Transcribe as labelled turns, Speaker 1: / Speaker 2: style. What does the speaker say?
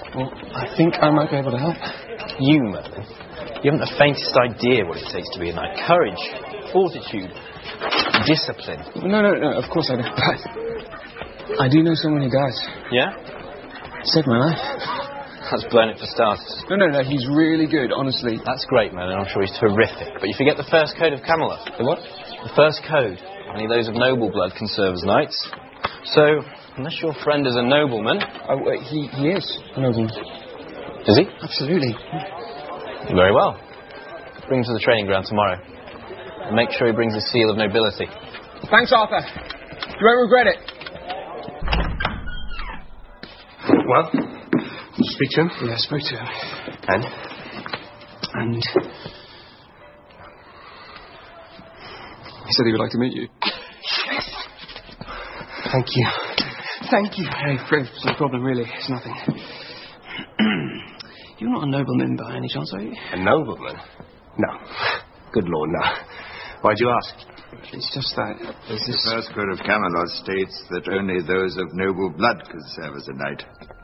Speaker 1: Well, I think I might be able to help.
Speaker 2: You, Merlin? You haven't the faintest idea what it takes to be a knight. Courage, fortitude, discipline.
Speaker 1: No, of course I don't. But I do know someone who does.
Speaker 2: Yeah?
Speaker 1: Saved my life.
Speaker 2: That's blown it for starters.
Speaker 1: No, he's really good, honestly.
Speaker 2: That's great, Merlin. I'm sure he's terrific. But you forget the first code of Camelot.
Speaker 1: The what?
Speaker 2: The first code. Only those of noble blood can serve as knights. So, unless your friend is a nobleman...
Speaker 1: Oh, he is a nobleman.
Speaker 2: Is he?
Speaker 1: Absolutely.
Speaker 2: Very well. Bring him to the training ground tomorrow. And make sure he brings his seal of nobility.
Speaker 1: Thanks, Arthur. You won't regret it.
Speaker 3: Well, did you speak to him?
Speaker 1: Yeah, I spoke to him. And he said he would like to meet you.
Speaker 3: Thank you.
Speaker 1: Thank you. Hey, it's no problem, really. It's nothing. You're not a nobleman by any chance, are you?
Speaker 3: A nobleman? No. Good Lord, no. Why'd you ask?
Speaker 1: It's just that...
Speaker 4: The first code of Camelot states that only those of noble blood could serve as a knight.